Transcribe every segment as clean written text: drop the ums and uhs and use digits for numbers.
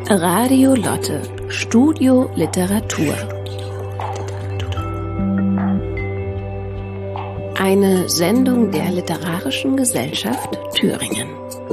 Radio Lotte, Studio Literatur. Eine Sendung der Literarischen Gesellschaft Thüringen.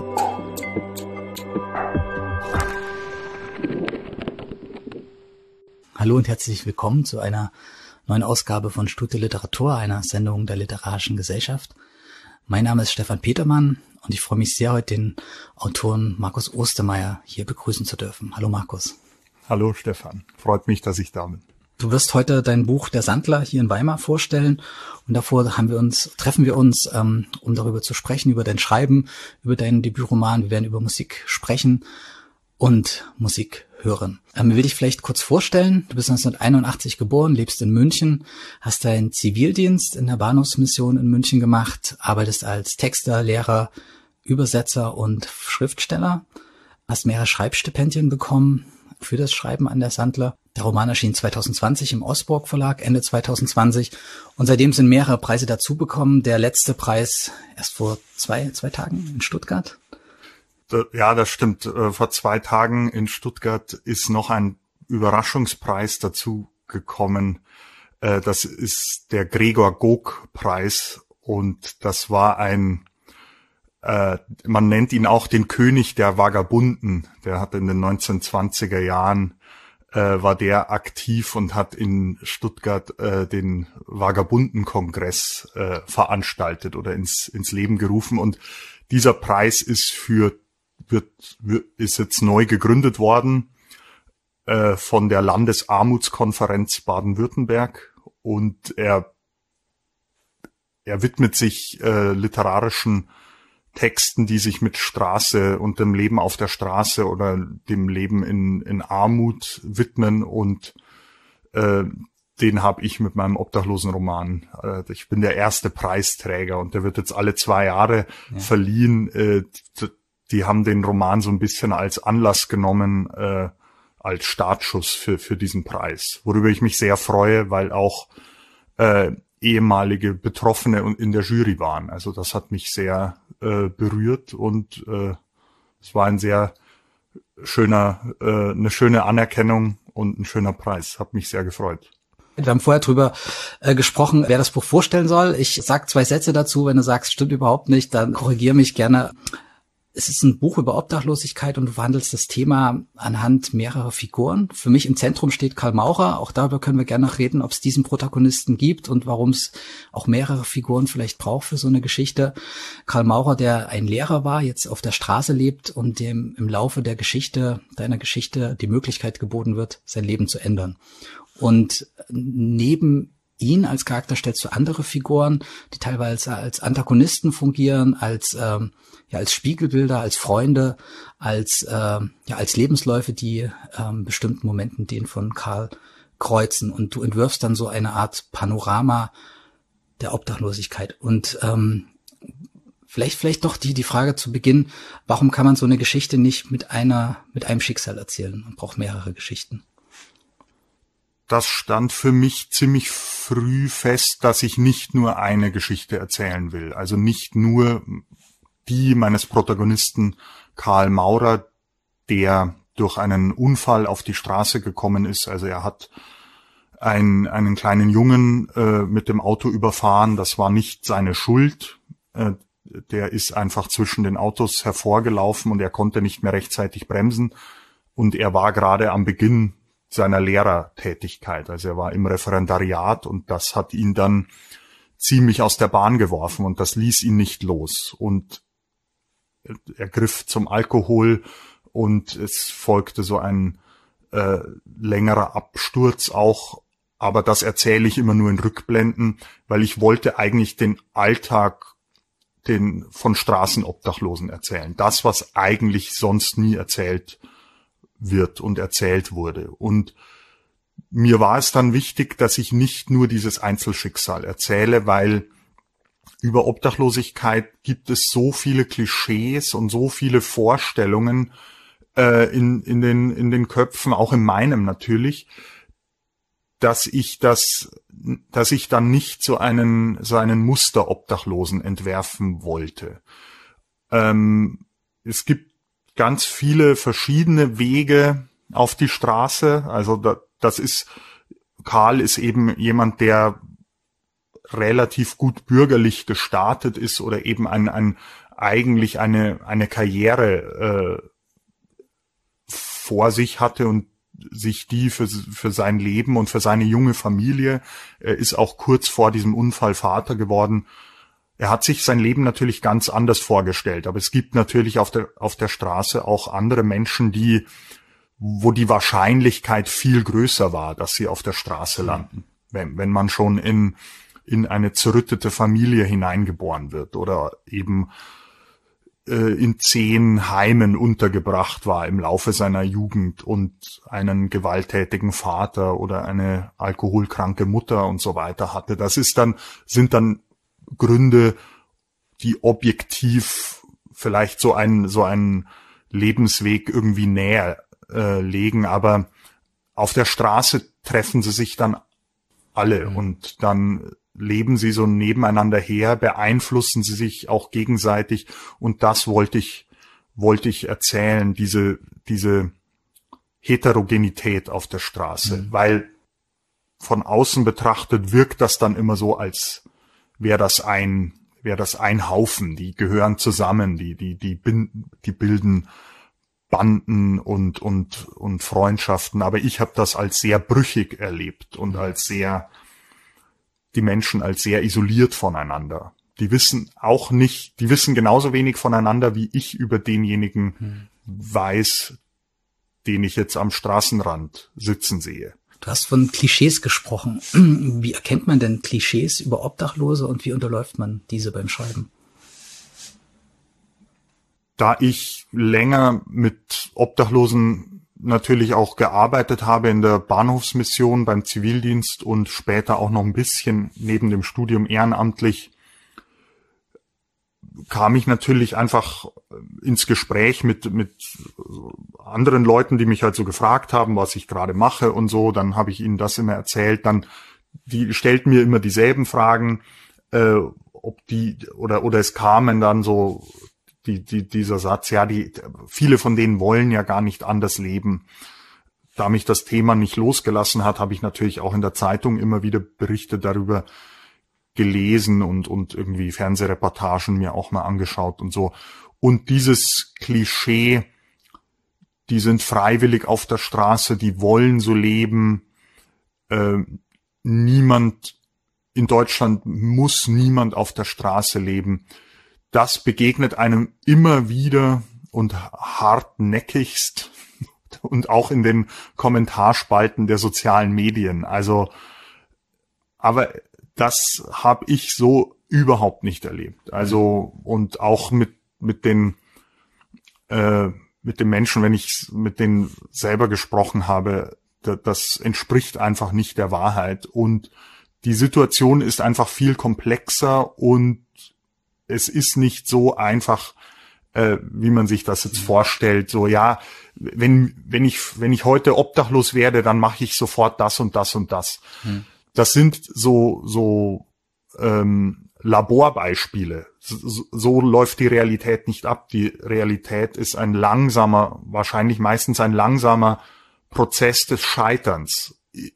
Hallo und herzlich willkommen zu einer neuen Ausgabe von Studio Literatur, einer Sendung der Literarischen Gesellschaft. Mein Name ist Stefan Petermann und ich freue mich sehr, heute den Autoren Markus Ostermeier hier begrüßen zu dürfen. Hallo Markus. Hallo Stefan, freut mich, dass ich da bin. Du wirst heute dein Buch Der Sandler hier in Weimar vorstellen und davor treffen wir uns, um darüber zu sprechen, über dein Schreiben, über deinen Debütroman. Wir werden über Musik sprechen und Musik hören. Ich will dich vielleicht kurz vorstellen. Du bist 1981 geboren, lebst in München, hast deinen Zivildienst in der Bahnhofsmission in München gemacht, arbeitest als Texter, Lehrer, Übersetzer und Schriftsteller, hast mehrere Schreibstipendien bekommen für das Schreiben an der Sandler. Der Roman erschien 2020 im Osborg Verlag, Ende 2020. Und seitdem sind mehrere Preise dazugekommen. Der letzte Preis erst vor zwei Tagen in Stuttgart. Ja, das stimmt. Vor 2 Tagen in Stuttgart ist noch ein Überraschungspreis dazu gekommen. Das ist der Gregor Gog-Preis und das war man nennt ihn auch den König der Vagabunden. Der hat in den 1920er Jahren war der aktiv und hat in Stuttgart den Vagabundenkongress veranstaltet oder ins Leben gerufen. Und dieser Preis ist ist jetzt neu gegründet worden von der Landesarmutskonferenz Baden-Württemberg und er widmet sich literarischen Texten, die sich mit Straße und dem Leben auf der Straße oder dem Leben in Armut widmen und den habe ich mit meinem Obdachlosenroman. Ich bin der erste Preisträger und der wird jetzt alle 2 Jahre verliehen. Die haben den Roman so ein bisschen als Anlass genommen, als Startschuss für diesen Preis, worüber ich mich sehr freue, weil auch ehemalige Betroffene in der Jury waren. Also das hat mich sehr berührt und es war eine schöne Anerkennung und ein schöner Preis. Hat mich sehr gefreut. Wir haben vorher drüber gesprochen, wer das Buch vorstellen soll. Ich sag 2 Sätze dazu. Wenn du sagst, stimmt überhaupt nicht, dann korrigiere mich gerne. Es ist ein Buch über Obdachlosigkeit und du behandelst das Thema anhand mehrerer Figuren. Für mich im Zentrum steht Karl Maurer. Auch darüber können wir gerne noch reden, ob es diesen Protagonisten gibt und warum es auch mehrere Figuren vielleicht braucht für so eine Geschichte. Karl Maurer, der ein Lehrer war, jetzt auf der Straße lebt und dem im Laufe der deiner Geschichte die Möglichkeit geboten wird, sein Leben zu ändern. Und neben ihn als Charakter stellst du andere Figuren, die teilweise als Antagonisten fungieren, als Spiegelbilder, als Freunde, als Lebensläufe, die bestimmten Momenten den von Karl kreuzen. Und du entwirfst dann so eine Art Panorama der Obdachlosigkeit. Und vielleicht noch die Frage zu Beginn: Warum kann man so eine Geschichte nicht mit einem Schicksal erzählen? Man braucht mehrere Geschichten. Das stand für mich ziemlich früh fest, dass ich nicht nur eine Geschichte erzählen will. Also nicht nur die meines Protagonisten Karl Maurer, der durch einen Unfall auf die Straße gekommen ist. Also er hat einen kleinen Jungen mit dem Auto überfahren. Das war nicht seine Schuld. Der ist einfach zwischen den Autos hervorgelaufen und er konnte nicht mehr rechtzeitig bremsen. Und er war gerade am Beginn seiner Lehrertätigkeit. Also er war im Referendariat und das hat ihn dann ziemlich aus der Bahn geworfen und das ließ ihn nicht los. Und er griff zum Alkohol und es folgte so ein längerer Absturz auch. Aber das erzähle ich immer nur in Rückblenden, weil ich wollte eigentlich den Alltag von Straßenobdachlosen erzählen. Das, was eigentlich sonst nie erzählt wird und erzählt wurde. Und mir war es dann wichtig, dass ich nicht nur dieses Einzelschicksal erzähle, weil über Obdachlosigkeit gibt es so viele Klischees und so viele Vorstellungen in den Köpfen, auch in meinem natürlich, dass ich dann nicht so einen Musterobdachlosen entwerfen wollte. Es gibt ganz viele verschiedene Wege auf die Straße. Also Karl ist eben jemand, der relativ gut bürgerlich gestartet ist oder eben eigentlich eine Karriere vor sich hatte und sich die für sein Leben und für seine junge Familie, ist auch kurz vor diesem Unfall Vater geworden. Er hat sich sein Leben natürlich ganz anders vorgestellt, aber es gibt natürlich auf der Straße auch andere Menschen, wo die Wahrscheinlichkeit viel größer war, dass sie auf der Straße landen, wenn man schon in eine zerrüttete Familie hineingeboren wird oder eben in 10 Heimen untergebracht war im Laufe seiner Jugend und einen gewalttätigen Vater oder eine alkoholkranke Mutter und so weiter hatte. Sind dann Gründe, die objektiv vielleicht so einen Lebensweg irgendwie näher legen, aber auf der Straße treffen sie sich dann alle und dann leben sie so nebeneinander her, beeinflussen sie sich auch gegenseitig und das wollte ich erzählen, diese Heterogenität auf der Straße, weil von außen betrachtet wirkt das dann immer so, als wäre das ein Haufen, die gehören zusammen, die bilden Banden und Freundschaften, aber ich habe das als sehr brüchig erlebt und die Menschen als sehr isoliert voneinander. Die wissen genauso wenig voneinander, wie ich über denjenigen weiß, den ich jetzt am Straßenrand sitzen sehe. Du hast von Klischees gesprochen. Wie erkennt man denn Klischees über Obdachlose und wie unterläuft man diese beim Schreiben? Da ich länger mit Obdachlosen natürlich auch gearbeitet habe in der Bahnhofsmission beim Zivildienst und später auch noch ein bisschen neben dem Studium ehrenamtlich, kam ich natürlich einfach ins Gespräch mit anderen Leuten, die mich halt so gefragt haben, was ich gerade mache und so. Dann habe ich ihnen das immer erzählt. Die stellten mir immer dieselben Fragen, oder es kamen dann so dieser Satz, ja, viele von denen wollen ja gar nicht anders leben. Da mich das Thema nicht losgelassen hat, habe ich natürlich auch in der Zeitung immer wieder Berichte darüber gelesen und irgendwie Fernsehreportagen mir auch mal angeschaut und so. Und dieses Klischee, die sind freiwillig auf der Straße, die wollen so leben. Niemand in Deutschland muss auf der Straße leben. Das begegnet einem immer wieder und hartnäckigst und auch in den Kommentarspalten der sozialen Medien. Aber das habe ich so überhaupt nicht erlebt. Also und auch mit den Menschen, wenn ich mit denen selber gesprochen habe, das entspricht einfach nicht der Wahrheit. Und die Situation ist einfach viel komplexer und es ist nicht so einfach, wie man sich das jetzt vorstellt. So, ja, wenn ich heute obdachlos werde, dann mache ich sofort das und das und das. Das sind so Laborbeispiele. So läuft die Realität nicht ab. Die Realität ist wahrscheinlich meistens ein langsamer Prozess des Scheiterns. Die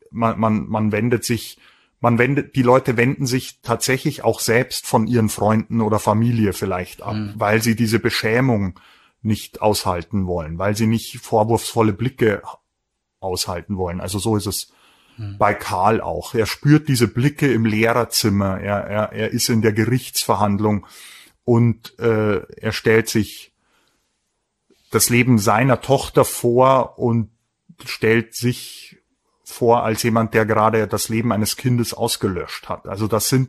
Leute wenden sich tatsächlich auch selbst von ihren Freunden oder Familie vielleicht ab, weil sie diese Beschämung nicht aushalten wollen, weil sie nicht vorwurfsvolle Blicke aushalten wollen. Also so ist es bei Karl auch. Er spürt diese Blicke im Lehrerzimmer, er ist in der Gerichtsverhandlung und er stellt sich das Leben seiner Tochter vor und stellt sich vor als jemand, der gerade das Leben eines Kindes ausgelöscht hat. Also das sind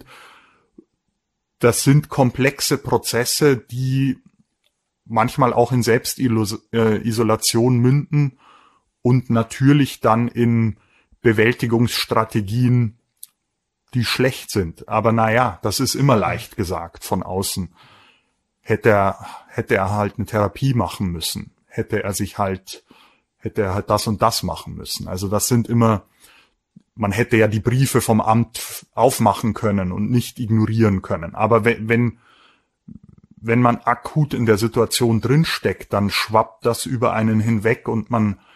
komplexe Prozesse, die manchmal auch in Selbstisolation münden und natürlich dann in Bewältigungsstrategien, die schlecht sind. Aber naja, das ist immer leicht gesagt von außen. Hätte er halt eine Therapie machen müssen. Hätte er halt das und das machen müssen. Also das sind immer, man hätte ja die Briefe vom Amt aufmachen können und nicht ignorieren können. Aber wenn wenn man akut in der Situation drinsteckt, dann schwappt das über einen hinweg und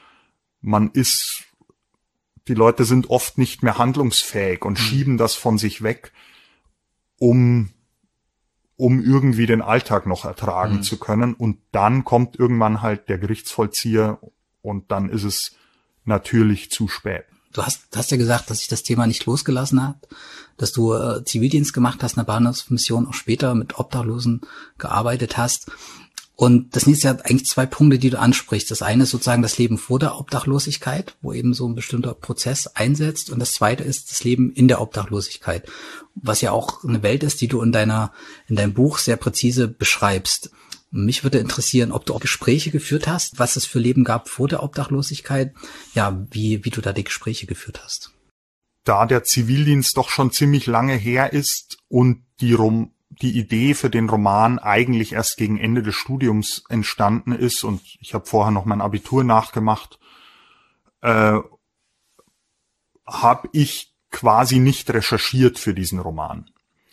die Leute sind oft nicht mehr handlungsfähig und schieben das von sich weg, um irgendwie den Alltag noch ertragen zu können. Und dann kommt irgendwann halt der Gerichtsvollzieher und dann ist es natürlich zu spät. Du hast ja gesagt, dass sich das Thema nicht losgelassen hat, dass du Zivildienst gemacht hast, eine Bahnhofsmission, auch später mit Obdachlosen gearbeitet hast. Und das sind jetzt ja eigentlich zwei Punkte, die du ansprichst. Das eine ist sozusagen das Leben vor der Obdachlosigkeit, wo eben so ein bestimmter Prozess einsetzt. Und das zweite ist das Leben in der Obdachlosigkeit, was ja auch eine Welt ist, die du in deinem Buch sehr präzise beschreibst. Mich würde interessieren, ob du auch Gespräche geführt hast, was es für Leben gab vor der Obdachlosigkeit, ja, wie du da die Gespräche geführt hast. Da der Zivildienst doch schon ziemlich lange her ist und die Idee für den Roman eigentlich erst gegen Ende des Studiums entstanden ist und ich habe vorher noch mein Abitur nachgemacht, habe ich quasi nicht recherchiert für diesen Roman.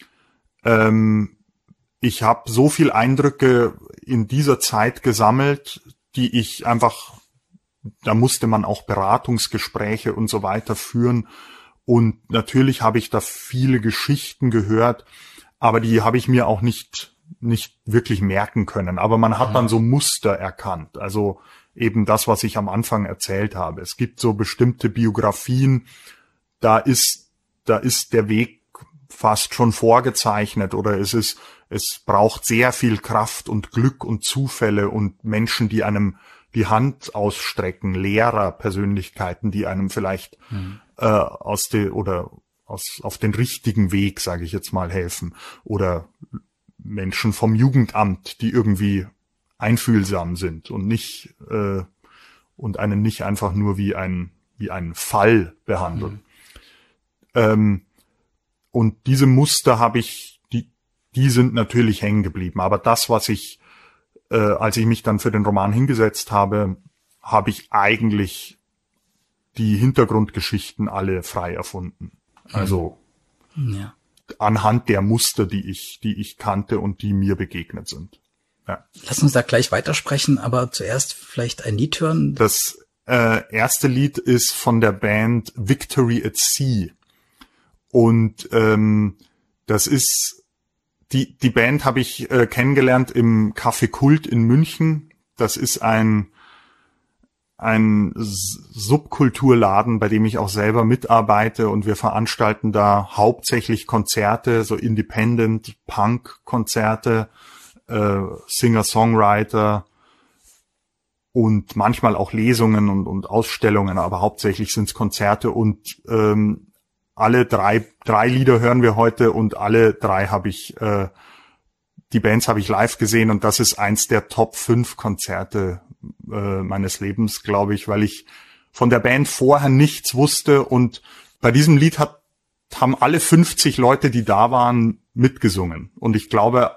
Ich habe so viel Eindrücke in dieser Zeit gesammelt, die ich einfach, da musste man auch Beratungsgespräche und so weiter führen und natürlich habe ich da viele Geschichten gehört, aber die habe ich mir auch nicht wirklich merken können. Aber man hat dann so Muster erkannt. Also eben das, was ich am Anfang erzählt habe. Es gibt so bestimmte Biografien, da ist der Weg fast schon vorgezeichnet oder es braucht sehr viel Kraft und Glück und Zufälle und Menschen, die einem die Hand ausstrecken, Lehrer, Persönlichkeiten, die einem vielleicht auf den richtigen Weg, sage ich jetzt mal, helfen. Oder Menschen vom Jugendamt, die irgendwie einfühlsam sind und nicht und einen nicht einfach nur wie einen Fall behandeln. Und diese Muster habe ich, die sind natürlich hängen geblieben. Aber das, was ich, als ich mich dann für den Roman hingesetzt habe, habe ich eigentlich die Hintergrundgeschichten alle frei erfunden. Also anhand der Muster, die ich kannte und die mir begegnet sind. Ja. Lass uns da gleich weitersprechen, aber zuerst vielleicht ein Lied hören. Das erste Lied ist von der Band Victory at Sea. Und das ist die Band habe ich kennengelernt im Café Kult in München. Das ist ein Subkulturladen, bei dem ich auch selber mitarbeite und wir veranstalten da hauptsächlich Konzerte, so Independent-Punk-Konzerte, Singer-Songwriter und manchmal auch Lesungen und Ausstellungen, aber hauptsächlich sind es Konzerte und alle drei Lieder hören wir heute und alle drei die Bands habe ich live gesehen und das ist eins der Top 5 Konzerte meines Lebens, glaube ich, weil ich von der Band vorher nichts wusste und bei diesem Lied haben alle 50 Leute, die da waren, mitgesungen und ich glaube,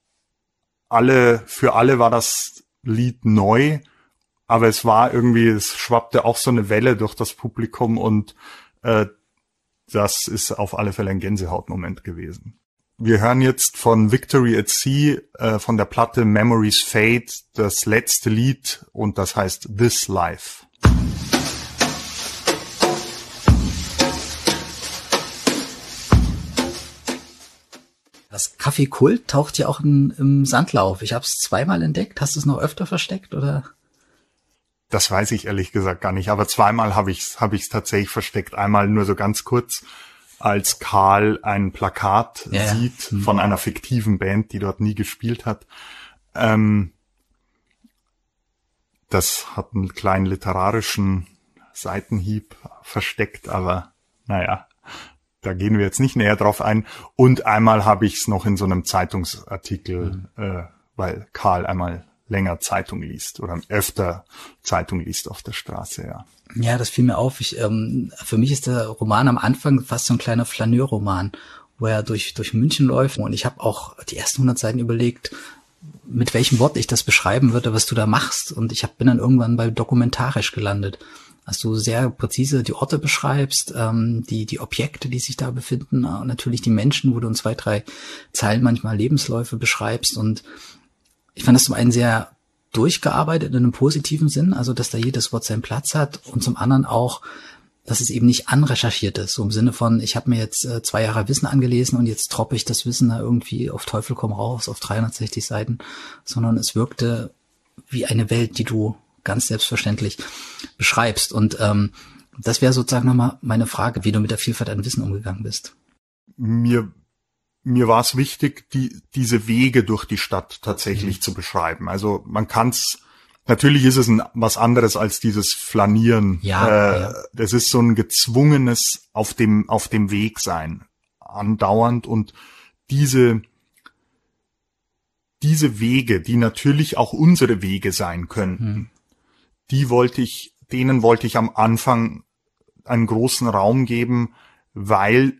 für alle war das Lied neu, aber es schwappte auch so eine Welle durch das Publikum und das ist auf alle Fälle ein Gänsehautmoment gewesen. Wir hören jetzt von Victory at Sea, von der Platte Memories Fade, das letzte Lied und das heißt This Life. Das Café Kult taucht ja auch im Sandlauf. Ich habe es zweimal entdeckt. Hast du es noch öfter versteckt, oder? Das weiß ich ehrlich gesagt gar nicht, aber zweimal habe ich's tatsächlich versteckt. Einmal nur so ganz kurz, als Karl ein Plakat sieht von einer fiktiven Band, die dort nie gespielt hat. Das hat einen kleinen literarischen Seitenhieb versteckt, aber naja, da gehen wir jetzt nicht näher drauf ein. Und einmal habe ich es noch in so einem Zeitungsartikel, weil Karl einmal länger Zeitung liest oder öfter Zeitung liest auf der Straße, ja. Ja, das fiel mir auf. Für mich ist der Roman am Anfang fast so ein kleiner Flaneur-Roman, wo er durch München läuft. Und ich habe auch die ersten 100 Seiten überlegt, mit welchem Wort ich das beschreiben würde, was du da machst. Und bin dann irgendwann bei dokumentarisch gelandet. dass du sehr präzise die Orte beschreibst, die Objekte, die sich da befinden, natürlich die Menschen, wo du in 2, 3 Zeilen manchmal Lebensläufe beschreibst. Und ich fand das zum einen sehr durchgearbeitet in einem positiven Sinn, also dass da jedes Wort seinen Platz hat, und zum anderen auch, dass es eben nicht anrecherchiert ist, so im Sinne von, ich habe mir jetzt 2 Jahre Wissen angelesen und jetzt droppe ich das Wissen da irgendwie auf Teufel komm raus auf 360 Seiten, sondern es wirkte wie eine Welt, die du ganz selbstverständlich beschreibst. Und das wäre sozusagen nochmal meine Frage, wie du mit der Vielfalt an Wissen umgegangen bist. Mir war es wichtig, diese Wege durch die Stadt tatsächlich zu beschreiben. Also man kann's, natürlich ist es was anderes als dieses Flanieren. Ja. Das ist so ein gezwungenes auf dem Weg sein, andauernd. Und diese Wege, die natürlich auch unsere Wege sein könnten, denen wollte ich am Anfang einen großen Raum geben, weil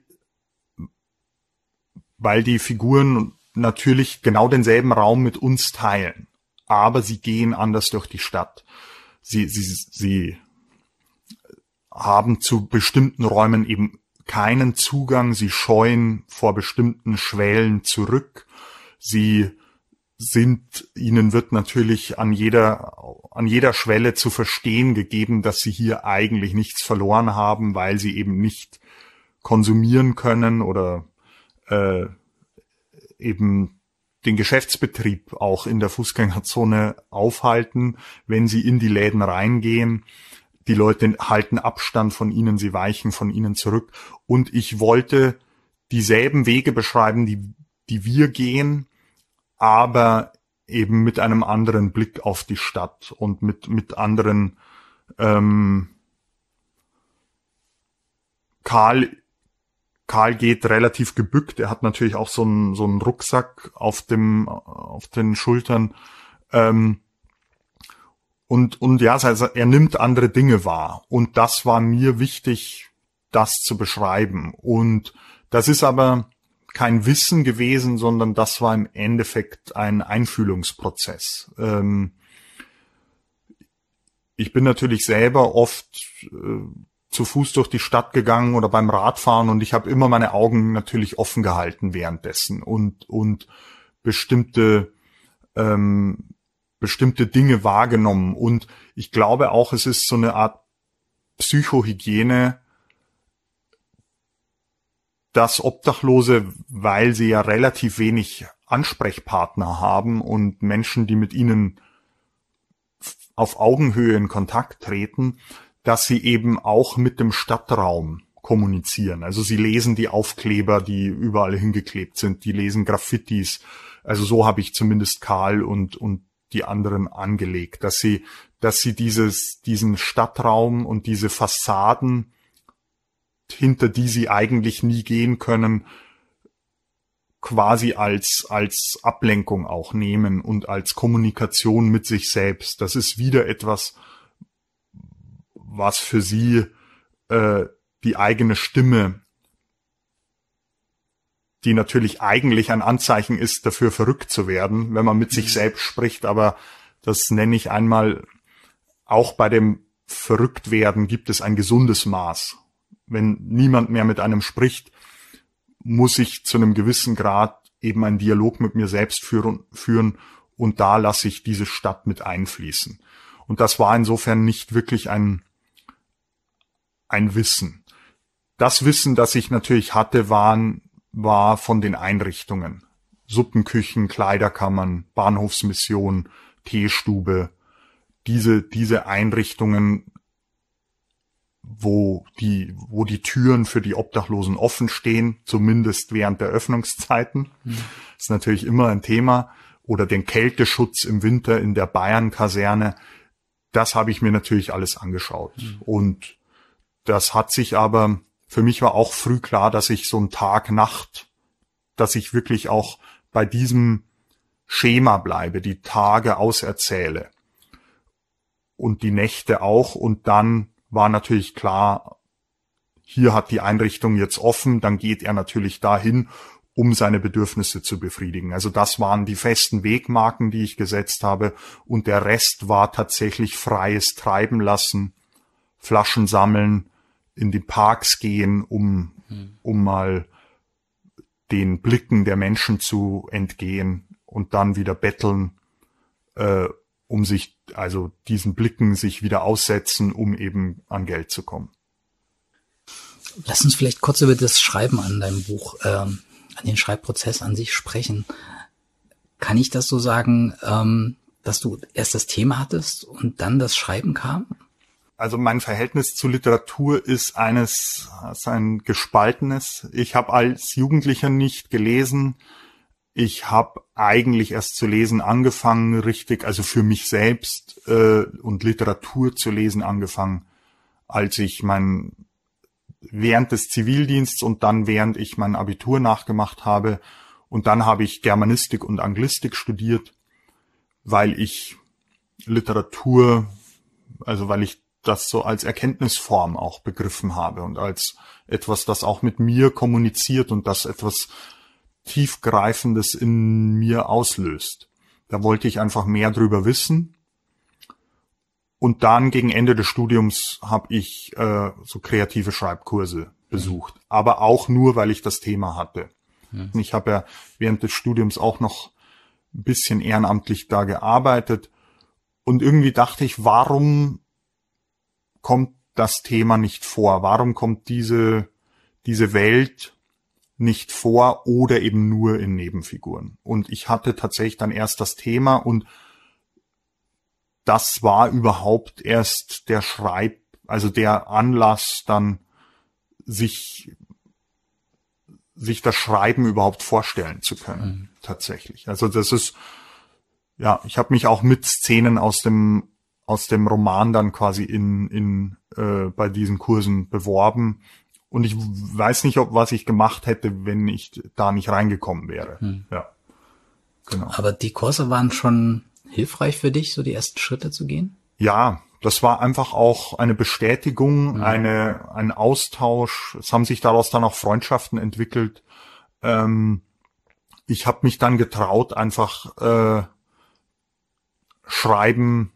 die Figuren natürlich genau denselben Raum mit uns teilen. Aber sie gehen anders durch die Stadt. Sie haben zu bestimmten Räumen eben keinen Zugang. Sie scheuen vor bestimmten Schwellen zurück. Ihnen wird natürlich an jeder Schwelle zu verstehen gegeben, dass sie hier eigentlich nichts verloren haben, weil sie eben nicht konsumieren können oder eben den Geschäftsbetrieb auch in der Fußgängerzone aufhalten, wenn sie in die Läden reingehen. Die Leute halten Abstand von ihnen, sie weichen von ihnen zurück. Und ich wollte dieselben Wege beschreiben, die wir gehen, aber eben mit einem anderen Blick auf die Stadt und mit anderen. Karl geht relativ gebückt. Er hat natürlich auch so einen Rucksack auf den Schultern. Und ja, also er nimmt andere Dinge wahr. Und das war mir wichtig, das zu beschreiben. Und das ist aber kein Wissen gewesen, sondern das war im Endeffekt ein Einfühlungsprozess. Ich bin natürlich selber oft zu Fuß durch die Stadt gegangen oder beim Radfahren, und ich habe immer meine Augen natürlich offen gehalten währenddessen und bestimmte Dinge wahrgenommen. Und ich glaube auch, es ist so eine Art Psychohygiene, dass Obdachlose, weil sie ja relativ wenig Ansprechpartner haben und Menschen, die mit ihnen auf Augenhöhe in Kontakt treten, dass sie eben auch mit dem Stadtraum kommunizieren. Also sie lesen die Aufkleber, die überall hingeklebt sind, die lesen Graffitis. Also so habe ich zumindest Karl und die anderen angelegt, dass sie diesen Stadtraum und diese Fassaden, hinter die sie eigentlich nie gehen können, quasi als Ablenkung auch nehmen und als Kommunikation mit sich selbst. Das ist wieder etwas, was für sie die eigene Stimme, die natürlich eigentlich ein Anzeichen ist, dafür verrückt zu werden, wenn man mit sich selbst spricht. Aber das nenne ich einmal, auch bei dem Verrücktwerden gibt es ein gesundes Maß. Wenn niemand mehr mit einem spricht, muss ich zu einem gewissen Grad eben einen Dialog mit mir selbst führen, und da lasse ich diese Stadt mit einfließen. Und das war insofern nicht wirklich ein Wissen. Das Wissen, das ich natürlich hatte, war von den Einrichtungen. Suppenküchen, Kleiderkammern, Bahnhofsmission, Teestube. Diese Einrichtungen, wo die Türen für die Obdachlosen offen stehen, zumindest während der Öffnungszeiten. Ist natürlich immer ein Thema. Oder den Kälteschutz im Winter in der Bayern-Kaserne. Das habe ich mir natürlich alles angeschaut. Und das hat sich aber, für mich war auch früh klar, dass ich so ein Tag-Nacht, dass ich wirklich auch bei diesem Schema bleibe, die Tage auserzähle. Und die Nächte auch. Und dann war natürlich klar, hier hat die Einrichtung jetzt offen, dann geht er natürlich dahin, um seine Bedürfnisse zu befriedigen. Also das waren die festen Wegmarken, die ich gesetzt habe, und der Rest war tatsächlich freies Treiben lassen, Flaschen sammeln, in die Parks gehen, um mal den Blicken der Menschen zu entgehen und dann wieder betteln, um sich, also diesen Blicken sich wieder aussetzen, um eben an Geld zu kommen. Lass uns vielleicht kurz über das Schreiben an deinem Buch, an den Schreibprozess an sich sprechen. Kann ich das so sagen, dass du erst das Thema hattest und dann das Schreiben kam? Also mein Verhältnis zu Literatur ist ein gespaltenes. Ich habe als Jugendlicher nicht gelesen. Ich habe eigentlich erst zu lesen angefangen, richtig, also für mich selbst und Literatur zu lesen angefangen, als ich während des Zivildienstes und dann während ich mein Abitur nachgemacht habe. Und dann habe ich Germanistik und Anglistik studiert, weil ich Literatur, also weil ich das so als Erkenntnisform auch begriffen habe und als etwas, das auch mit mir kommuniziert und das etwas Tiefgreifendes in mir auslöst. Da wollte ich einfach mehr drüber wissen. Und dann gegen Ende des Studiums habe ich so kreative Schreibkurse besucht. Aber auch nur, weil ich das Thema hatte. Ich habe ja während des Studiums auch noch ein bisschen ehrenamtlich da gearbeitet. Und irgendwie dachte ich, warum kommt das Thema nicht vor? Warum kommt diese Welt nicht vor oder eben nur in Nebenfiguren? Und ich hatte tatsächlich dann erst das Thema und das war überhaupt erst also der Anlass, dann sich das Schreiben überhaupt vorstellen zu können, tatsächlich. Also das ist, ja, ich habe mich auch mit Szenen aus dem Roman dann quasi bei diesen Kursen beworben. Und ich weiß nicht, was ich gemacht hätte, wenn ich da nicht reingekommen wäre. Ja, genau. Aber die Kurse waren schon hilfreich für dich, so die ersten Schritte zu gehen? Ja, das war einfach auch eine Bestätigung, ein Austausch. Es haben sich daraus dann auch Freundschaften entwickelt. Ich habe mich dann getraut, einfach Schreiben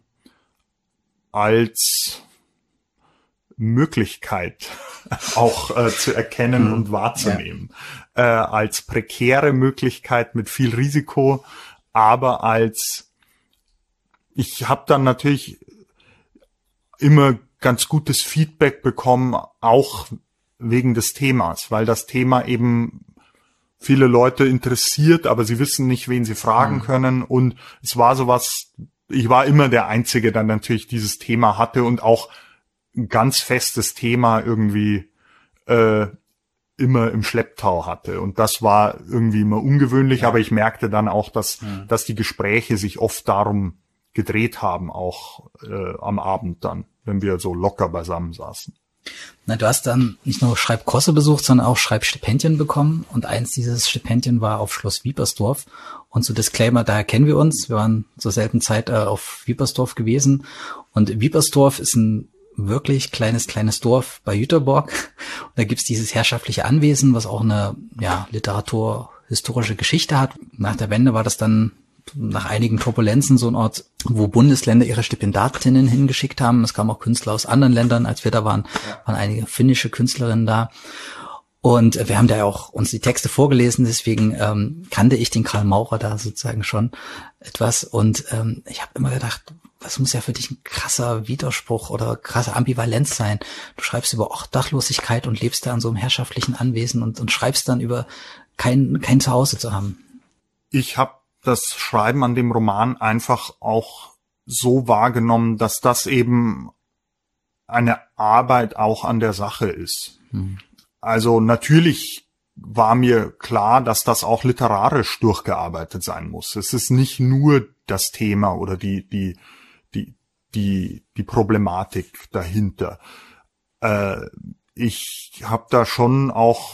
als Möglichkeit auch zu erkennen und wahrzunehmen. Als prekäre Möglichkeit mit viel Risiko, aber ich habe dann natürlich immer ganz gutes Feedback bekommen, auch wegen des Themas, weil das Thema eben viele Leute interessiert, aber sie wissen nicht, wen sie fragen können. Und es war sowas, ich war immer der Einzige, der natürlich dieses Thema hatte und auch ein ganz festes Thema irgendwie immer im Schlepptau hatte. Und das war irgendwie immer ungewöhnlich, aber ich merkte dann auch, dass die Gespräche sich oft darum gedreht haben, auch am Abend dann, wenn wir so locker beisammen saßen. Na, du hast dann nicht nur Schreibkurse besucht, sondern auch Schreibstipendien bekommen. Und eins dieses Stipendien war auf Schloss Wiepersdorf. Und so Disclaimer, daher kennen wir uns. Wir waren zur selben Zeit auf Wiepersdorf gewesen. Und Wiepersdorf ist ein wirklich kleines Dorf bei Jüterborg. Und da gibt's dieses herrschaftliche Anwesen, was auch eine literaturhistorische Geschichte hat. Nach der Wende war das dann nach einigen Turbulenzen so ein Ort, wo Bundesländer ihre Stipendatinnen hingeschickt haben. Es kamen auch Künstler aus anderen Ländern. Als wir da waren, waren einige finnische Künstlerinnen da. Und wir haben da ja auch uns die Texte vorgelesen, deswegen kannte ich den Karl Maurer da sozusagen schon etwas. Und ich habe immer gedacht, was muss ja für dich ein krasser Widerspruch oder krasse Ambivalenz sein? Du schreibst über Obdachlosigkeit und lebst da in so einem herrschaftlichen Anwesen und schreibst dann über kein Zuhause zu haben. Ich habe das Schreiben an dem Roman einfach auch so wahrgenommen, dass das eben eine Arbeit auch an der Sache ist. Also natürlich war mir klar, dass das auch literarisch durchgearbeitet sein muss. Es ist nicht nur das Thema oder die Problematik dahinter. Ich habe da schon auch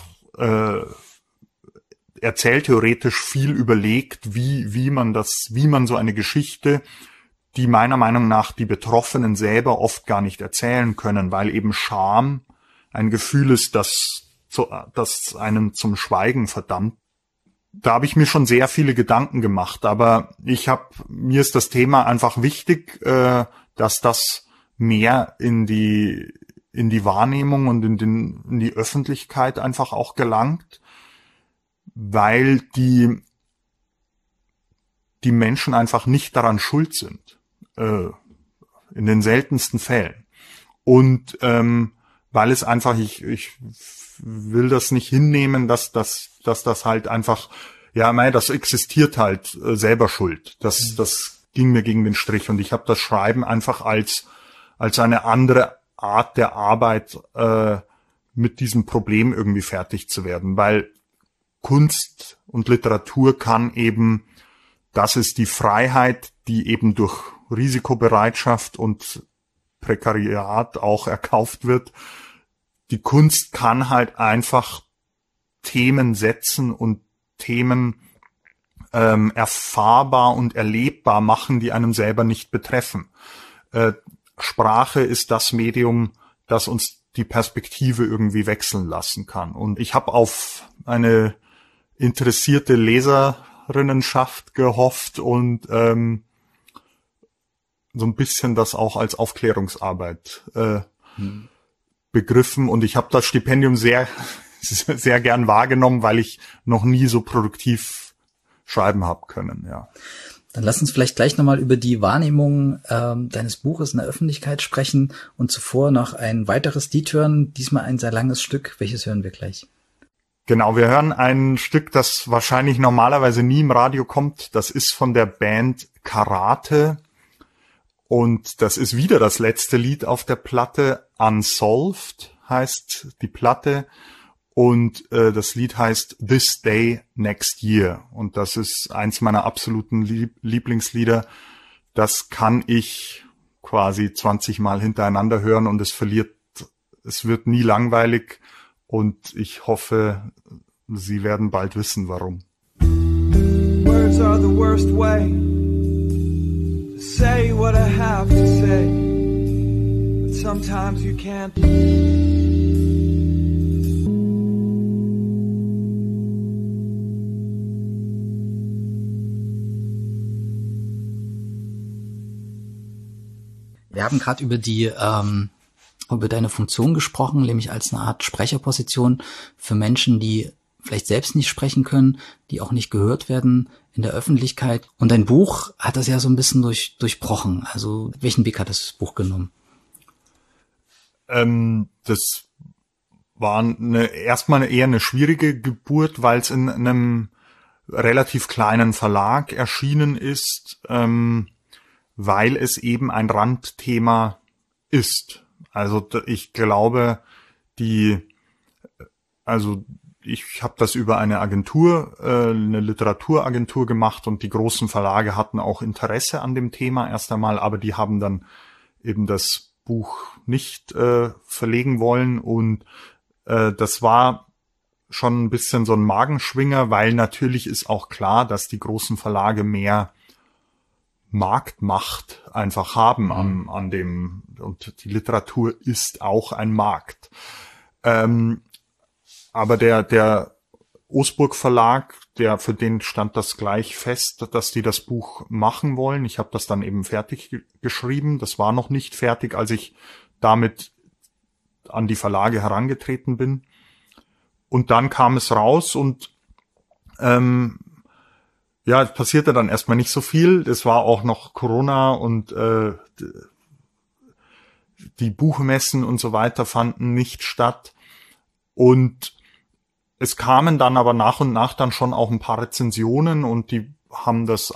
erzähltheoretisch viel überlegt, wie man so eine Geschichte, die meiner Meinung nach die Betroffenen selber oft gar nicht erzählen können, weil eben Scham ein Gefühl ist, das einen zum Schweigen verdammt. Da habe ich mir schon sehr viele Gedanken gemacht, aber mir ist das Thema einfach wichtig, dass das mehr in die in die Wahrnehmung und in die Öffentlichkeit einfach auch gelangt, weil die Menschen einfach nicht daran schuld sind, in den seltensten Fällen. Und weil es einfach, ich will das nicht hinnehmen, dass das halt einfach, ja, das existiert halt selber schuld. Das ging mir gegen den Strich und ich habe das Schreiben einfach als eine andere Art der Arbeit mit diesem Problem irgendwie fertig zu werden, weil Kunst und Literatur kann eben, das ist die Freiheit, die eben durch Risikobereitschaft und Prekariat auch erkauft wird. Die Kunst kann halt einfach Themen setzen und Themen erfahrbar und erlebbar machen, die einem selber nicht betreffen. Sprache ist das Medium, das uns die Perspektive irgendwie wechseln lassen kann. Und ich habe auf eine interessierte Leserinnenschaft gehofft und so ein bisschen das auch als Aufklärungsarbeit begriffen. Und ich habe das Stipendium sehr, sehr gern wahrgenommen, weil ich noch nie so produktiv schreiben habe können, ja. Dann lass uns vielleicht gleich nochmal über die Wahrnehmung deines Buches in der Öffentlichkeit sprechen und zuvor noch ein weiteres Lied hören, diesmal ein sehr langes Stück. Welches hören wir gleich? Genau, wir hören ein Stück, das wahrscheinlich normalerweise nie im Radio kommt. Das ist von der Band Karate und das ist wieder das letzte Lied auf der Platte. Unsolved heißt die Platte. Und das Lied heißt This Day Next Year. Und das ist eins meiner absoluten Lieblingslieder. Das kann ich quasi 20 Mal hintereinander hören und es wird nie langweilig. Und ich hoffe, Sie werden bald wissen, warum. Words are the worst way to say what I have to say. But sometimes you can't. Wir haben gerade über deine Funktion gesprochen, nämlich als eine Art Sprecherposition für Menschen, die vielleicht selbst nicht sprechen können, die auch nicht gehört werden in der Öffentlichkeit. Und dein Buch hat das ja so ein bisschen durchbrochen. Also welchen Weg hat das Buch genommen? Das war erstmal eher eine schwierige Geburt, weil es in einem relativ kleinen Verlag erschienen ist, weil es eben ein Randthema ist. Also ich glaube, ich habe das über eine Agentur, eine Literaturagentur gemacht und die großen Verlage hatten auch Interesse an dem Thema erst einmal, aber die haben dann eben das Buch nicht verlegen wollen und das war schon ein bisschen so ein Magenschwinger, weil natürlich ist auch klar, dass die großen Verlage mehr Marktmacht einfach haben an dem, und die Literatur ist auch ein Markt. Aber der Osburg Verlag, für den stand das gleich fest, dass die das Buch machen wollen. Ich habe das dann eben fertig geschrieben. Das war noch nicht fertig, als ich damit an die Verlage herangetreten bin. Und dann kam es raus und es passierte dann erstmal nicht so viel. Es war auch noch Corona und die Buchmessen und so weiter fanden nicht statt. Und es kamen dann aber nach und nach dann schon auch ein paar Rezensionen und die haben das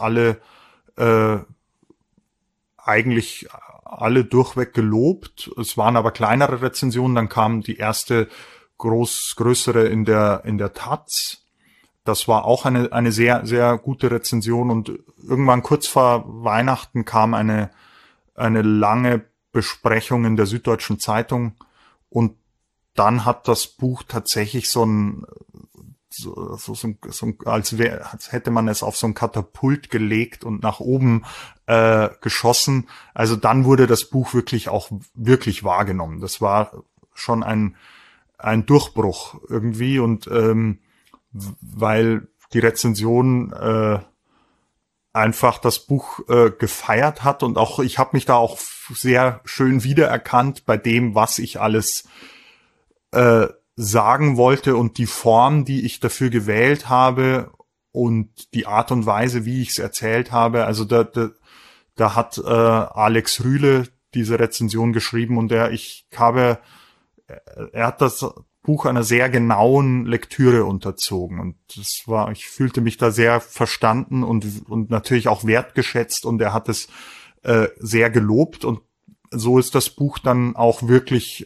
eigentlich alle durchweg gelobt. Es waren aber kleinere Rezensionen. Dann kam die erste größere in der Taz. Das war auch eine sehr, sehr gute Rezension und irgendwann kurz vor Weihnachten kam eine lange Besprechung in der Süddeutschen Zeitung und dann hat das Buch tatsächlich als hätte man es auf so ein Katapult gelegt und nach oben geschossen. Also dann wurde das Buch wirklich wahrgenommen. Das war schon ein Durchbruch irgendwie und weil die Rezension einfach das Buch gefeiert hat und auch ich habe mich da auch sehr schön wiedererkannt bei dem, was ich alles sagen wollte und die Form, die ich dafür gewählt habe und die Art und Weise, wie ich es erzählt habe. Also da hat Alex Rühle diese Rezension geschrieben und er hat das Buch einer sehr genauen Lektüre unterzogen und ich fühlte mich da sehr verstanden und natürlich auch wertgeschätzt und er hat es sehr gelobt und so ist das Buch dann auch wirklich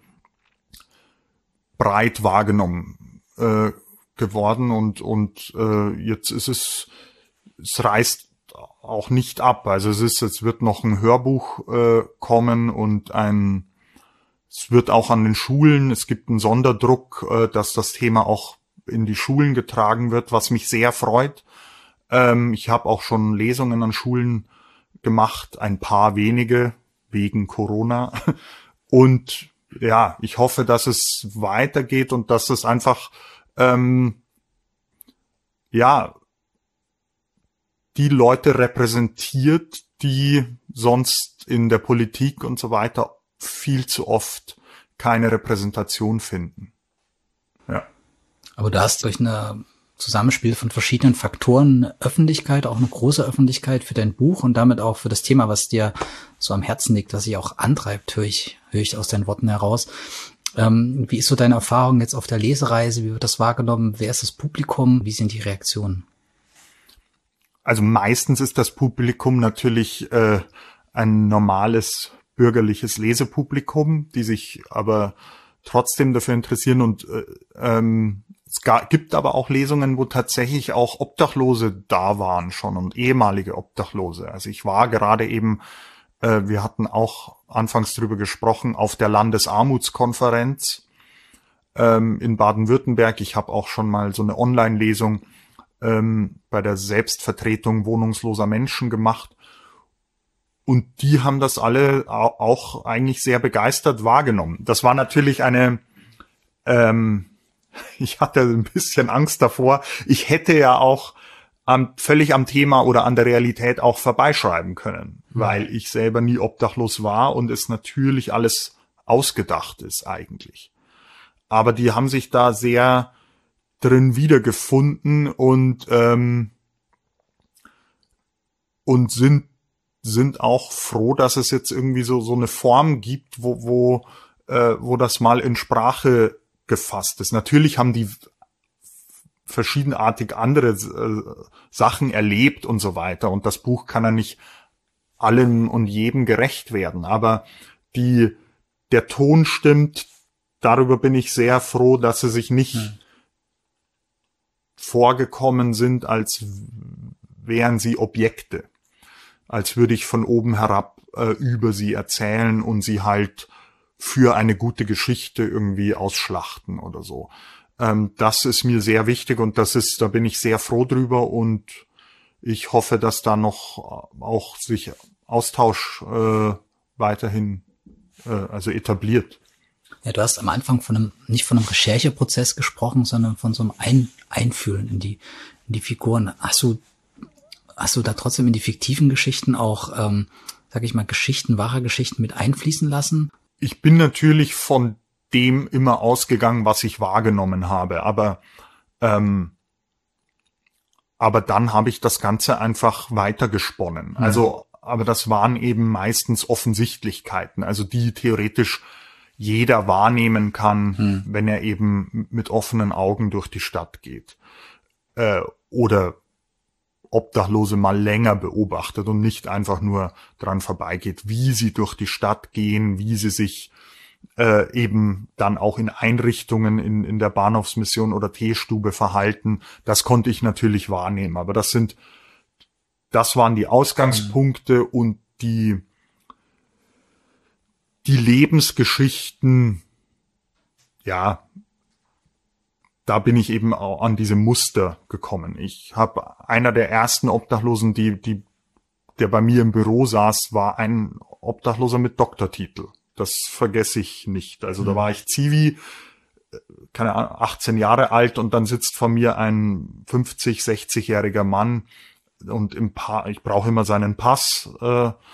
breit wahrgenommen geworden und jetzt ist es reißt auch nicht ab. Also es wird noch ein Hörbuch kommen und es wird auch an den Schulen, es gibt einen Sonderdruck, dass das Thema auch in die Schulen getragen wird, was mich sehr freut. Ich habe auch schon Lesungen an Schulen gemacht, ein paar wenige wegen Corona. Und ja, ich hoffe, dass es weitergeht und dass es einfach die Leute repräsentiert, die sonst in der Politik und so weiter viel zu oft keine Repräsentation finden. Ja. Aber du hast durch ein Zusammenspiel von verschiedenen Faktoren eine Öffentlichkeit, auch eine große Öffentlichkeit für dein Buch und damit auch für das Thema, was dir so am Herzen liegt, was dich auch antreibt, höre ich aus deinen Worten heraus. Wie ist so deine Erfahrung jetzt auf der Lesereise? Wie wird das wahrgenommen? Wer ist das Publikum? Wie sind die Reaktionen? Also meistens ist das Publikum natürlich ein normales bürgerliches Lesepublikum, die sich aber trotzdem dafür interessieren und es gibt aber auch Lesungen, wo tatsächlich auch Obdachlose da waren schon und ehemalige Obdachlose. Also ich war gerade eben, wir hatten auch anfangs drüber gesprochen, auf der Landesarmutskonferenz in Baden-Württemberg. Ich habe auch schon mal so eine Online-Lesung bei der Selbstvertretung wohnungsloser Menschen gemacht. Und die haben das alle auch eigentlich sehr begeistert wahrgenommen. Das war natürlich ich hatte ein bisschen Angst davor. Ich hätte ja auch völlig am Thema oder an der Realität auch vorbeischreiben können, weil ich selber nie obdachlos war und es natürlich alles ausgedacht ist eigentlich. Aber die haben sich da sehr drin wiedergefunden und sind auch froh, dass es jetzt irgendwie so eine Form gibt, wo das mal in Sprache gefasst ist. Natürlich haben die verschiedenartig andere Sachen erlebt und so weiter und das Buch kann ja nicht allem und jedem gerecht werden, aber der Ton stimmt, darüber bin ich sehr froh, dass sie sich nicht vorgekommen sind, als wären sie Objekte, als würde ich von oben herab über sie erzählen und sie halt für eine gute Geschichte irgendwie ausschlachten oder so. Das ist mir sehr wichtig und da bin ich sehr froh drüber und ich hoffe, dass da noch auch sich Austausch weiterhin also etabliert. Ja, du hast am Anfang nicht von einem Rechercheprozess gesprochen, sondern von so einem Einfühlen in die Figuren. Hast du da trotzdem in die fiktiven Geschichten auch, sag ich mal, wahre Geschichten mit einfließen lassen? Ich bin natürlich von dem immer ausgegangen, was ich wahrgenommen habe, aber dann habe ich das Ganze einfach weitergesponnen. Also, aber das waren eben meistens Offensichtlichkeiten, also die theoretisch jeder wahrnehmen kann, wenn er eben mit offenen Augen durch die Stadt geht. Oder Obdachlose mal länger beobachtet und nicht einfach nur dran vorbeigeht, wie sie durch die Stadt gehen, wie sie sich eben dann auch in Einrichtungen in der Bahnhofsmission oder Teestube verhalten. Das konnte ich natürlich wahrnehmen, aber das waren die Ausgangspunkte und die Lebensgeschichten, ja, da bin ich eben auch an diese Muster gekommen. Ich habe einer der ersten Obdachlosen, der bei mir im Büro saß, war ein Obdachloser mit Doktortitel. Das vergesse ich nicht. Also da war ich Zivi, keine Ahnung, 18 Jahre alt und dann sitzt vor mir ein 50-, 60-jähriger Mann und ich brauche immer seinen Pass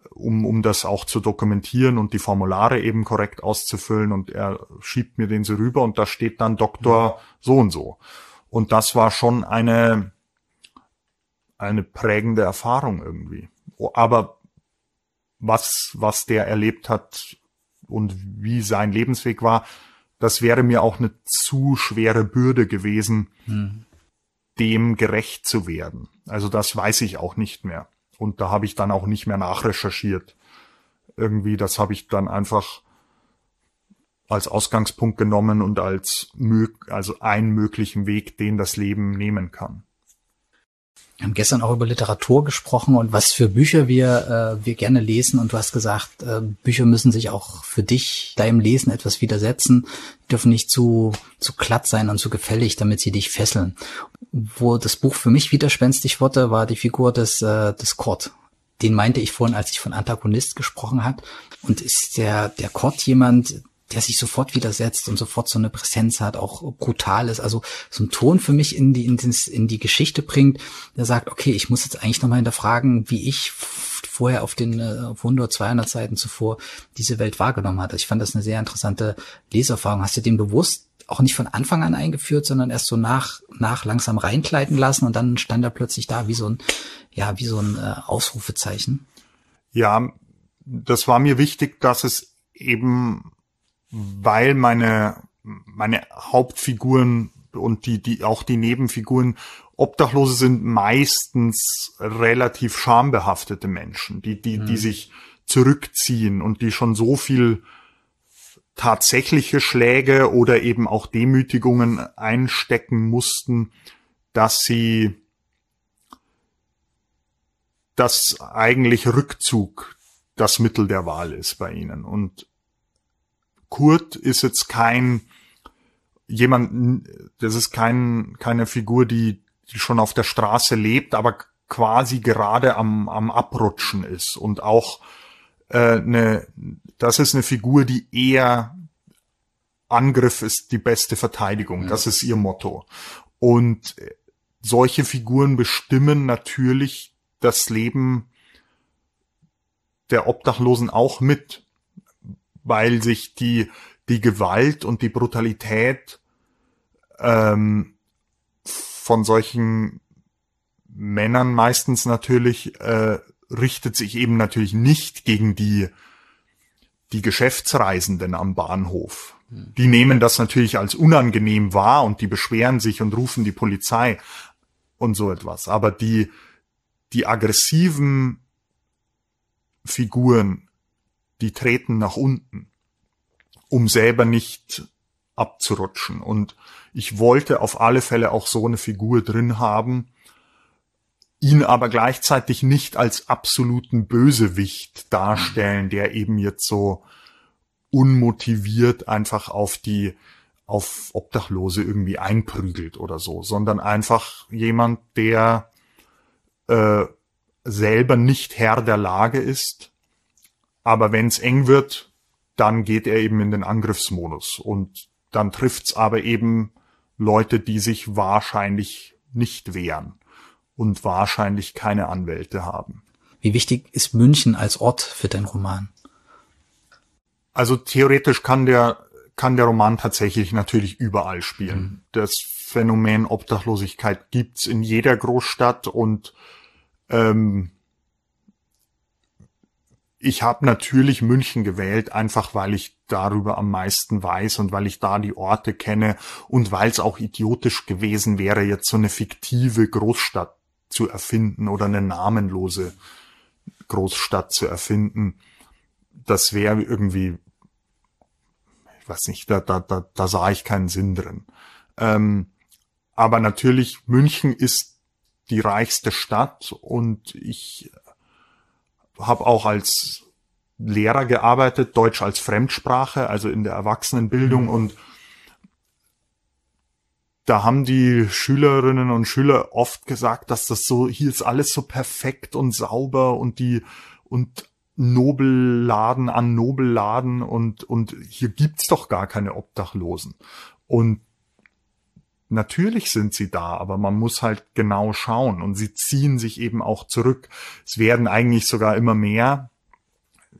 um das auch zu dokumentieren und die Formulare eben korrekt auszufüllen, und er schiebt mir den so rüber und da steht dann Doktor so und so. Und das war schon eine prägende Erfahrung irgendwie. Aber was der erlebt hat und wie sein Lebensweg war, das wäre mir auch eine zu schwere Bürde gewesen, dem gerecht zu werden. Also das weiß ich auch nicht mehr. Und da habe ich dann auch nicht mehr nachrecherchiert. Irgendwie, das habe ich dann einfach als Ausgangspunkt genommen und als einen möglichen Weg, den das Leben nehmen kann. Wir haben gestern auch über Literatur gesprochen und was für Bücher wir gerne lesen. Und du hast gesagt, Bücher müssen sich auch für dich, deinem Lesen etwas widersetzen, dürfen nicht zu glatt sein und zu gefällig, damit sie dich fesseln. Wo das Buch für mich widerspenstig wurde, war die Figur des Kurt. Den meinte ich vorhin, als ich von Antagonist gesprochen habe. Und ist der Kurt jemand, der sich sofort widersetzt und sofort so eine Präsenz hat, auch brutal ist, also so einen Ton für mich in die Geschichte bringt, der sagt, okay, ich muss jetzt eigentlich nochmal hinterfragen, wie ich vorher auf den 100, 200 Seiten zuvor diese Welt wahrgenommen hatte. Ich fand das eine sehr interessante Leseerfahrung. Hast du den bewusst auch nicht von Anfang an eingeführt, sondern erst so nach langsam reinkleiden lassen und dann stand er plötzlich da wie so ein Ausrufezeichen? Ja, das war mir wichtig, dass es eben, weil meine Hauptfiguren und auch die Nebenfiguren Obdachlose sind, meistens relativ schambehaftete Menschen, die sich zurückziehen und die schon so viel tatsächliche Schläge oder eben auch Demütigungen einstecken mussten, dass eigentlich Rückzug das Mittel der Wahl ist bei ihnen. Und Kurt ist jetzt keine Figur, die schon auf der Straße lebt, aber quasi gerade am Abrutschen ist. Und auch das ist eine Figur, die eher Angriff ist die beste Verteidigung. Das ist ihr Motto. Und solche Figuren bestimmen natürlich das Leben der Obdachlosen auch mit, weil sich die Gewalt und die Brutalität von solchen Männern meistens natürlich richtet sich eben natürlich nicht gegen die Geschäftsreisenden am Bahnhof. Die nehmen das natürlich als unangenehm wahr und die beschweren sich und rufen die Polizei und so etwas. Aber die aggressiven Figuren, die treten nach unten, um selber nicht abzurutschen. Und ich wollte auf alle Fälle auch so eine Figur drin haben, ihn aber gleichzeitig nicht als absoluten Bösewicht darstellen, der eben jetzt so unmotiviert einfach auf Obdachlose irgendwie einprügelt oder so, sondern einfach jemand, der selber nicht Herr der Lage ist, aber wenn es eng wird, dann geht er eben in den Angriffsmodus und dann trifft's aber eben Leute, die sich wahrscheinlich nicht wehren und wahrscheinlich keine Anwälte haben. Wie wichtig ist München als Ort für deinen Roman? Also theoretisch kann der Roman tatsächlich natürlich überall spielen. Das Phänomen Obdachlosigkeit gibt's in jeder Großstadt und ich habe natürlich München gewählt, einfach weil ich darüber am meisten weiß und weil ich da die Orte kenne und weil es auch idiotisch gewesen wäre, jetzt so eine fiktive Großstadt zu erfinden oder eine namenlose Großstadt zu erfinden. Das wäre irgendwie, ich weiß nicht, da sah ich keinen Sinn drin. Aber natürlich, München ist die reichste Stadt und ich habe auch als Lehrer gearbeitet, Deutsch als Fremdsprache, also in der Erwachsenenbildung, und da haben die Schülerinnen und Schüler oft gesagt, dass das so, hier ist alles so perfekt und sauber und Nobelladen an Nobelladen und hier gibt's doch gar keine Obdachlosen. Und natürlich sind sie da, aber man muss halt genau schauen und sie ziehen sich eben auch zurück. Es werden eigentlich sogar immer mehr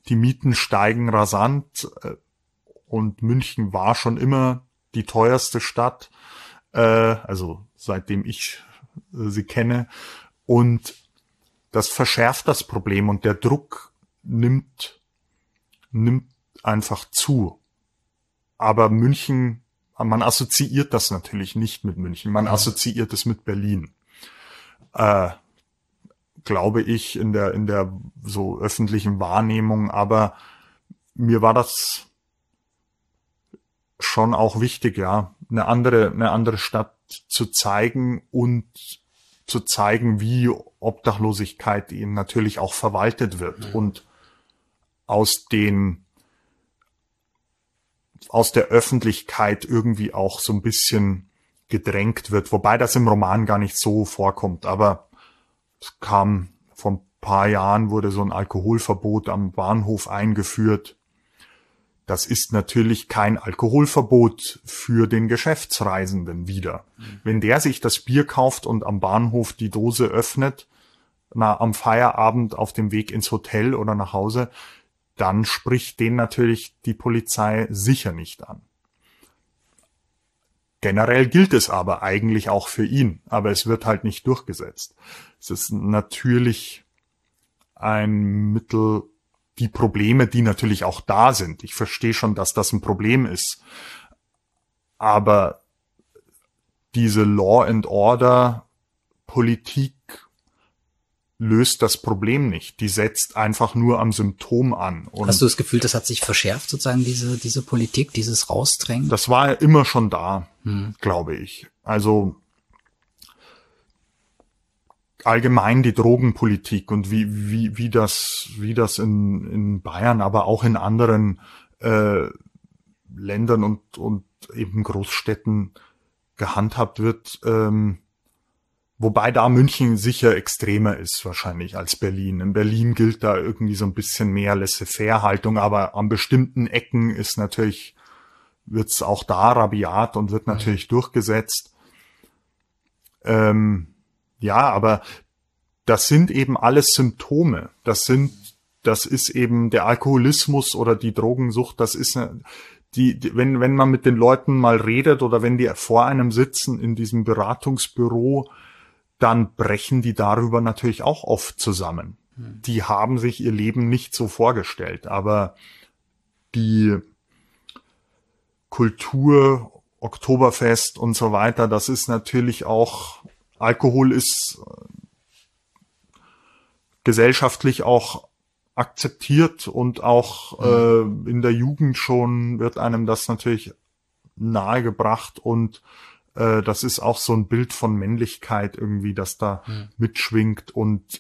die Mieten steigen rasant und München war schon immer die teuerste Stadt, also seitdem ich sie kenne. Und das verschärft das Problem und der Druck nimmt einfach zu. Aber München, man assoziiert das natürlich nicht mit München, man assoziiert es mit Berlin. Glaube ich, in der so öffentlichen Wahrnehmung, aber mir war das schon auch wichtig, ja, eine andere Stadt zu zeigen und zu zeigen, wie Obdachlosigkeit eben natürlich auch verwaltet wird und aus der Öffentlichkeit irgendwie auch so ein bisschen gedrängt wird, wobei das im Roman gar nicht so vorkommt, aber es kam vor ein paar Jahren, wurde so ein Alkoholverbot am Bahnhof eingeführt. Das ist natürlich kein Alkoholverbot für den Geschäftsreisenden wieder. Wenn der sich das Bier kauft und am Bahnhof die Dose öffnet, am Feierabend auf dem Weg ins Hotel oder nach Hause, dann spricht den natürlich die Polizei sicher nicht an. Generell gilt es aber eigentlich auch für ihn, aber es wird halt nicht durchgesetzt. Es ist natürlich ein Mittel, die Probleme, die natürlich auch da sind. Ich verstehe schon, dass das ein Problem ist. Aber diese Law and Order Politik löst das Problem nicht. Die setzt einfach nur am Symptom an. Und hast du das Gefühl, das hat sich verschärft, sozusagen, diese Politik, dieses Rausdrängen? Das war ja immer schon da, glaube ich. Also allgemein die Drogenpolitik und wie das in Bayern, aber auch in anderen Ländern und eben Großstädten gehandhabt wird, wobei da München sicher extremer ist wahrscheinlich als Berlin. In Berlin gilt da irgendwie so ein bisschen mehr Laissez-faire-Haltung, aber an bestimmten Ecken wird's auch da rabiat und wird natürlich durchgesetzt. Ja, aber das sind eben alles Symptome. Das ist eben der Alkoholismus oder die Drogensucht. Das ist wenn man mit den Leuten mal redet oder wenn die vor einem sitzen in diesem Beratungsbüro, dann brechen die darüber natürlich auch oft zusammen. Die haben sich ihr Leben nicht so vorgestellt, aber die Kultur, Oktoberfest und so weiter, das ist natürlich auch, Alkohol ist gesellschaftlich auch akzeptiert und auch in der Jugend schon wird einem das natürlich nahegebracht und das ist auch so ein Bild von Männlichkeit irgendwie, das da mitschwingt und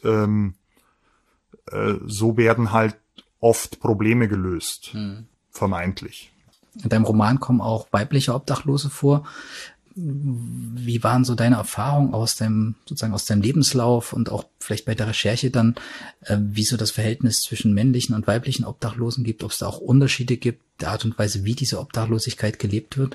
so werden halt oft Probleme gelöst, vermeintlich. In deinem Roman kommen auch weibliche Obdachlose vor. Wie waren so deine Erfahrungen aus deinem Lebenslauf und auch vielleicht bei der Recherche dann, wie so das Verhältnis zwischen männlichen und weiblichen Obdachlosen gibt, ob es da auch Unterschiede gibt, der Art und Weise, wie diese Obdachlosigkeit gelebt wird?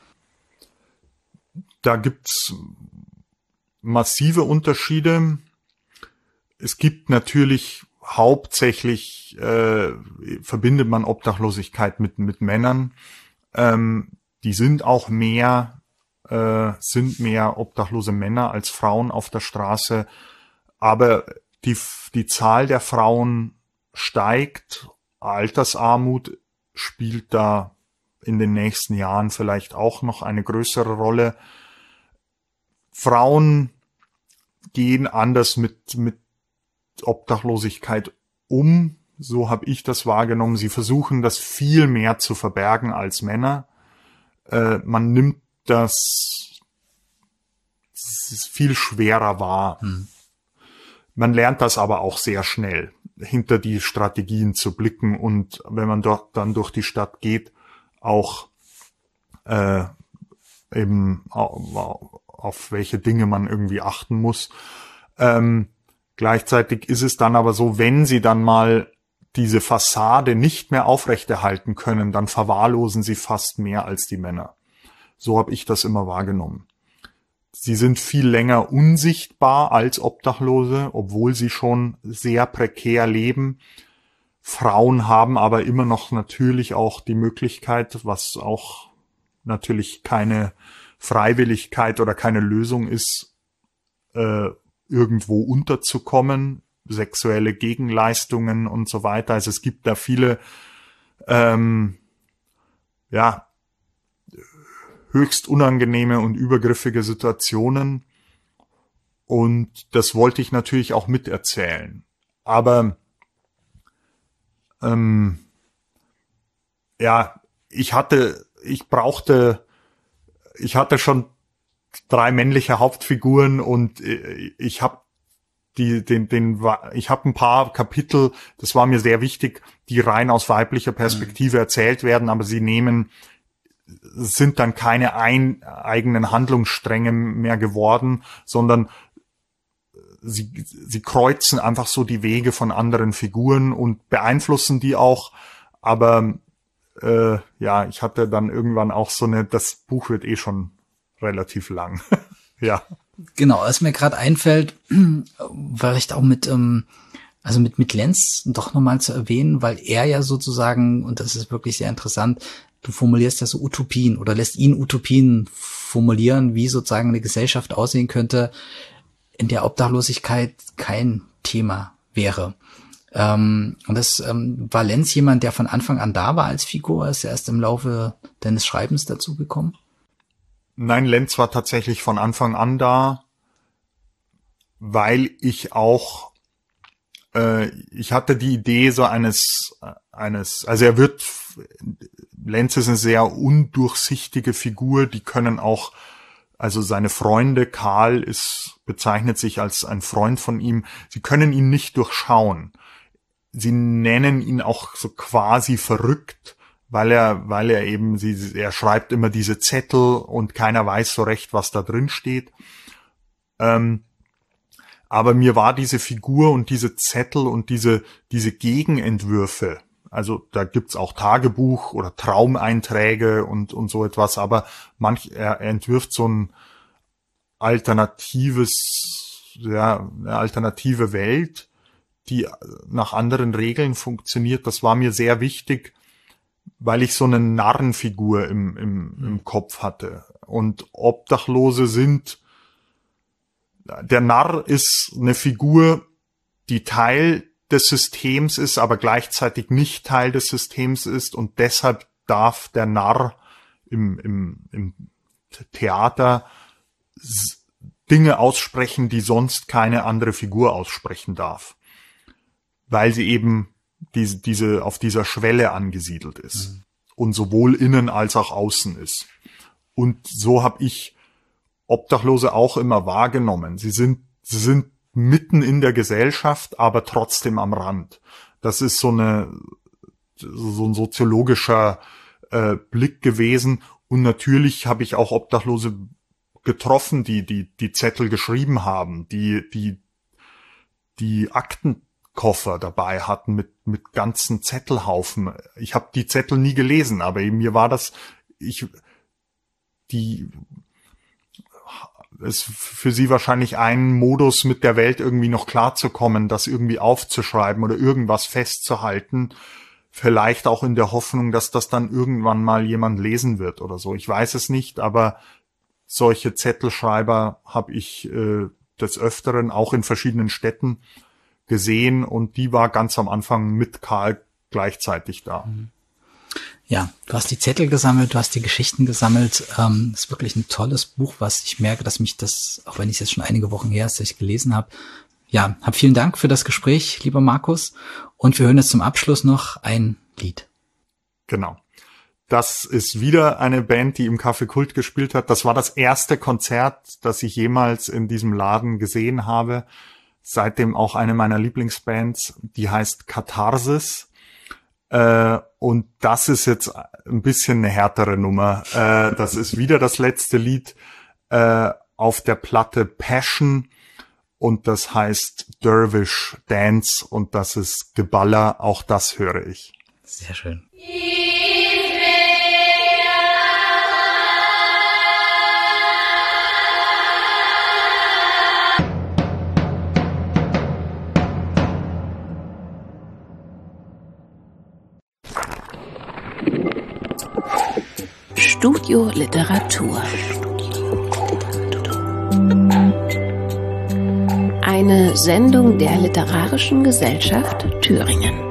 Da gibt's massive Unterschiede. Es gibt natürlich hauptsächlich, verbindet man Obdachlosigkeit mit Männern. Die sind auch mehr obdachlose Männer als Frauen auf der Straße. Aber die Zahl der Frauen steigt. Altersarmut spielt da in den nächsten Jahren vielleicht auch noch eine größere Rolle. Frauen gehen anders mit Obdachlosigkeit um, so habe ich das wahrgenommen. Sie versuchen das viel mehr zu verbergen als Männer. Man nimmt das viel schwerer wahr. Man lernt das aber auch sehr schnell, hinter die Strategien zu blicken und wenn man dort dann durch die Stadt geht, auch eben auf welche Dinge man irgendwie achten muss. Gleichzeitig ist es dann aber so, wenn sie dann mal diese Fassade nicht mehr aufrechterhalten können, dann verwahrlosen sie fast mehr als die Männer. So habe ich das immer wahrgenommen. Sie sind viel länger unsichtbar als Obdachlose, obwohl sie schon sehr prekär leben. Frauen haben aber immer noch natürlich auch die Möglichkeit, was auch natürlich keine Freiwilligkeit oder keine Lösung ist, irgendwo unterzukommen, sexuelle Gegenleistungen und so weiter. Also es gibt da viele höchst unangenehme und übergriffige Situationen, und das wollte ich natürlich auch miterzählen. Aber ich hatte schon 3 männliche Hauptfiguren, und ich habe ein paar Kapitel, das war mir sehr wichtig, die rein aus weiblicher Perspektive erzählt werden, aber sind dann keine eigenen Handlungsstränge mehr geworden, sondern sie kreuzen einfach so die Wege von anderen Figuren und beeinflussen die auch. Aber ich hatte dann irgendwann auch das Buch wird schon relativ lang. Ja. Genau, was mir gerade einfällt, vielleicht auch mit Lenz doch nochmal zu erwähnen, weil er ja sozusagen, und das ist wirklich sehr interessant, du formulierst ja so Utopien oder lässt ihn Utopien formulieren, wie sozusagen eine Gesellschaft aussehen könnte, in der Obdachlosigkeit kein Thema wäre. Und das war Lenz jemand, der von Anfang an da war als Figur, ist er erst im Laufe deines Schreibens dazu gekommen? Nein, Lenz war tatsächlich von Anfang an da, weil ich auch, ich hatte die Idee so Lenz ist eine sehr undurchsichtige Figur, die können auch, also seine Freunde, Karl bezeichnet sich als ein Freund von ihm, sie können ihn nicht durchschauen. Sie nennen ihn auch so quasi verrückt, weil er eben, er schreibt immer diese Zettel und keiner weiß so recht, was da drin steht. Aber mir war diese Figur und diese Zettel und diese Gegenentwürfe, also da gibt's auch Tagebuch oder Traumeinträge und so etwas, aber er entwirft so ein eine alternative Welt, die nach anderen Regeln funktioniert. Das war mir sehr wichtig, weil ich so eine Narrenfigur im Kopf hatte. Und Obdachlose der Narr ist eine Figur, die Teil des Systems ist, aber gleichzeitig nicht Teil des Systems ist, und deshalb darf der Narr im Theater Dinge aussprechen, die sonst keine andere Figur aussprechen darf, weil sie eben diese auf dieser Schwelle angesiedelt ist und sowohl innen als auch außen ist. Und so habe ich Obdachlose auch immer wahrgenommen. Sie sind mitten in der Gesellschaft, aber trotzdem am Rand. Das ist so ein soziologischer Blick gewesen. Und natürlich habe ich auch Obdachlose getroffen, die Zettel geschrieben haben, die Aktenkoffer dabei hatten mit ganzen Zettelhaufen. Ich habe die Zettel nie gelesen, aber mir war ist für sie wahrscheinlich ein Modus, mit der Welt irgendwie noch klarzukommen, das irgendwie aufzuschreiben oder irgendwas festzuhalten. Vielleicht auch in der Hoffnung, dass das dann irgendwann mal jemand lesen wird oder so. Ich weiß es nicht, aber solche Zettelschreiber habe ich des Öfteren auch in verschiedenen Städten gesehen, und die war ganz am Anfang mit Karl gleichzeitig da. Ja, du hast die Zettel gesammelt, du hast die Geschichten gesammelt. Ist wirklich ein tolles Buch, was ich merke, dass mich das, auch wenn ich es jetzt schon einige Wochen her ist, dass ich gelesen habe. Ja, vielen Dank für das Gespräch, lieber Markus. Und wir hören jetzt zum Abschluss noch ein Lied. Genau. Das ist wieder eine Band, die im Café Kult gespielt hat. Das war das erste Konzert, das ich jemals in diesem Laden gesehen habe. Seitdem auch eine meiner Lieblingsbands, die heißt Katharsis. Und das ist jetzt ein bisschen eine härtere Nummer. Das ist wieder das letzte Lied auf der Platte Passion, und das heißt Dervish Dance, und das ist Geballer, auch das höre ich. Sehr schön. Studio Literatur. Eine Sendung der Literarischen Gesellschaft Thüringen.